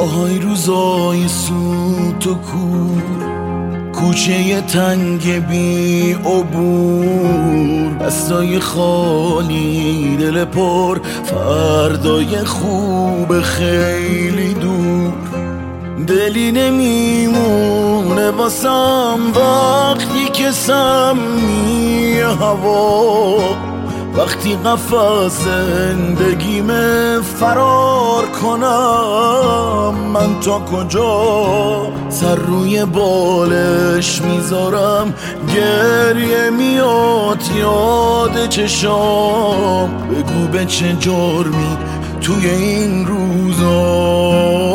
آهای روزای سوت و کور، کوچه تنگ بی عبور، دستای خالی دل پر، فردای خوب خیلی دور. دلی نمیمونه واسم وقتی که سمی هوا، وقتی قفس زندگیم فرار کنم، من تا کجا سر روی بالش میذارم؟ گریه میاد یاد چشام، بگو به چه جرمی توی این روزا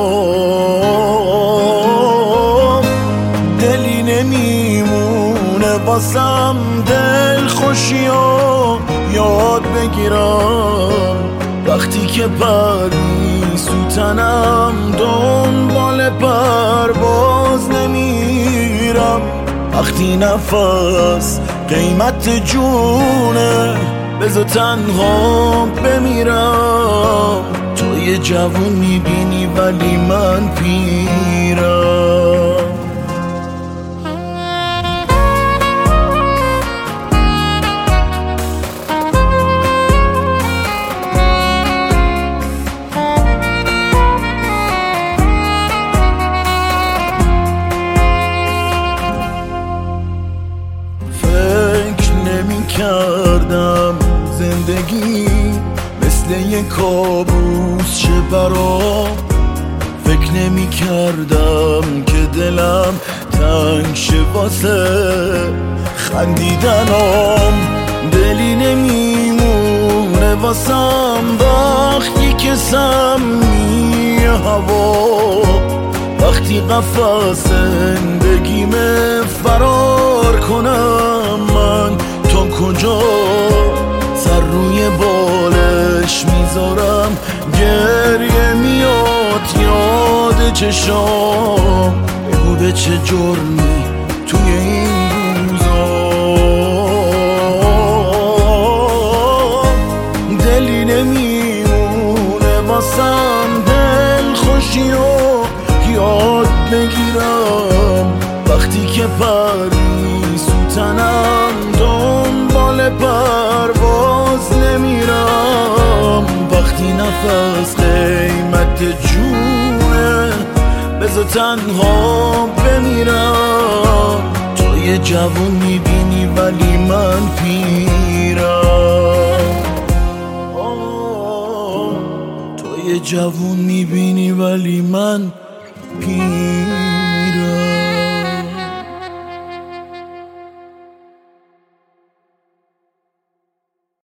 دلی نمیمونه واسم دل خوشیام یاد بگیرم، وقتی که پری سوتنم دنبال پرواز نمیرم، وقتی نفس قیمت جونه بذار تنها بمیرم. تو یه جوون میبینی ولی من پیرم. کردم زندگی مثل یک کابوس شه برام، فکر نمی کردم که دلم تنگ شه واسه خندیدنم. دلی نمیمونه واسم وقتی که سمی هوا، وقتی قفس زندگیم فرار کنم، من تا کجا سر روی بالش میذارم؟ گریه میاد یاد چشام، بگو به چه جرمی توی این روزا دلی نمیمونه واسم دل خوشی و یاد بگیرم، وقتی که پری سوتنم دنبال پرواز نمیرم، وقتی نفس قیمت جونه بذار تنها بمیرم. تو یه جوون میبینی ولی من پیرم. تو یه جوون میبینی ولی من پیرم.